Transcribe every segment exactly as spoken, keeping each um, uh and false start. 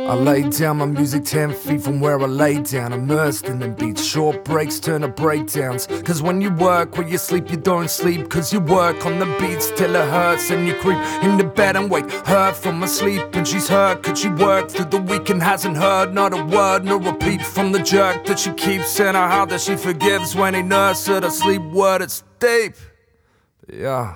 I lay down my music ten feet from where I lay down, immersed in them beats. Short breaks turn to breakdowns. Cause when you work while you sleep, you don't sleep. Cause you work on the beats till it hurts. And you creep into bed and wake her from her sleep. And she's hurt cause she worked through the week and hasn't heard not a word, no repeat from the jerk that she keeps saying her how that she forgives when he nurse her to sleep. Word, it's deep. Yeah.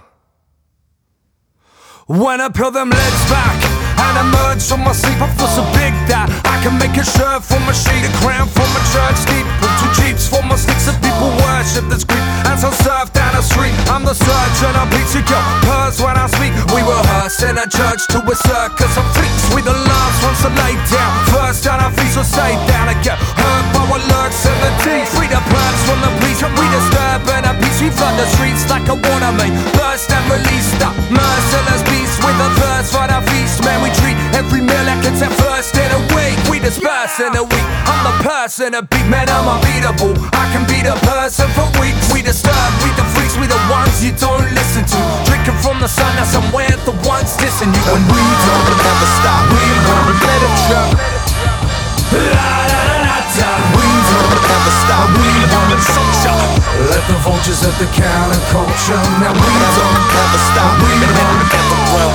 When I peel them legs back and emerge from my sleep, I feel so big that I can make a shirt from a sheet, a crown from a church steeple, two jeeps for my sticks of people worship this creep and some surf down the street. I'm the surgeon, I beat you, yo, purse when I speak. We rehearse in a church to a circus of freaks. We the last ones to lay down, first down our feet, so stay down and get hurt by what lurks in the deep. Free the birds from the police, and we disturb in a peace. We flood the streets like a water main, burst and release that merciless beast with a thirst for the feast. Man, we treat every meal like it's our first in a week. We disperse in a week. I'm the person, a big man, I'm unbeatable. I can be the person for weeks. We disturb, we the freaks, we the ones you don't listen to. Drinking from the sun, now somewhere the ones dissing you. And we don't ever stop, we won't let it drop. La la la la da. We don't ever stop, we won't sunshine. Let the vultures at the counterculture. Now we don't ever stop, we won't ever grow.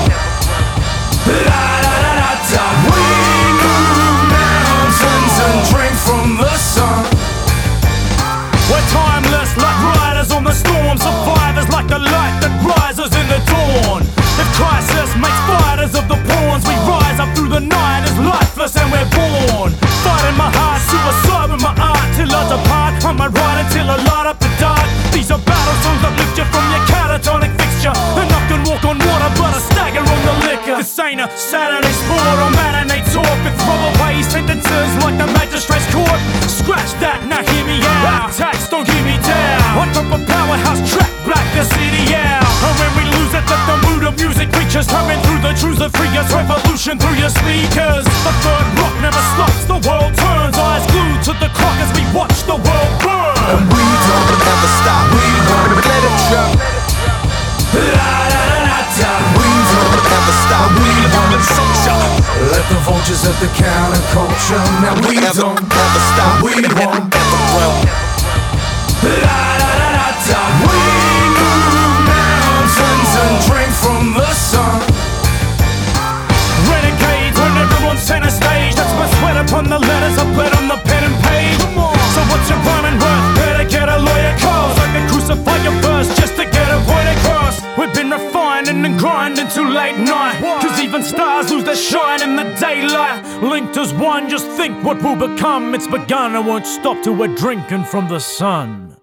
La la la la da. We move mountains and drink from the sun. We're timeless like riders on the storm, survivors like the light that rises in the dawn. If crisis makes fighters of the pawns, we rise up through the night as lifeless and we're born. Fighting my heart, suicide with my art till I depart. I'm a rider till I light up the dark. These are battle songs that lift you from your catatonic fixture. And I can walk on water but I stagger on the liquor. This ain't a Saturday sport or matinee talk with throwaway sentences like the magistrate's court. Scratch that, now hear me out. Tax, don't give me down. I drop a powerhouse track, black the city out. And when we lose it, let the mood of music reaches, coming through the truths that free us. Revolution through your speakers. The third rock never stops, the world turns. Eyes glued to the clock as we watch the world burn. And we don't ever stop, we won't let it drop. La la la la da. We don't ever stop, we won't sunshine. Let the vultures at the counterculture. Now we don't ever stop, we won't ever grow. La la la la da. We move mountains and drink from the sun. Renegades when everyone's center stage. That's my sweat upon the letters I put on the pen and page. So what's your rhyming worth? Better get a lawyer cause I can crucify your verse just to get a point across. We've been refining and grinding till late night. Cause even stars lose their shine in the daylight. Linked as one, just think what we'll become. It's begun, I won't stop till we're drinking from the sun.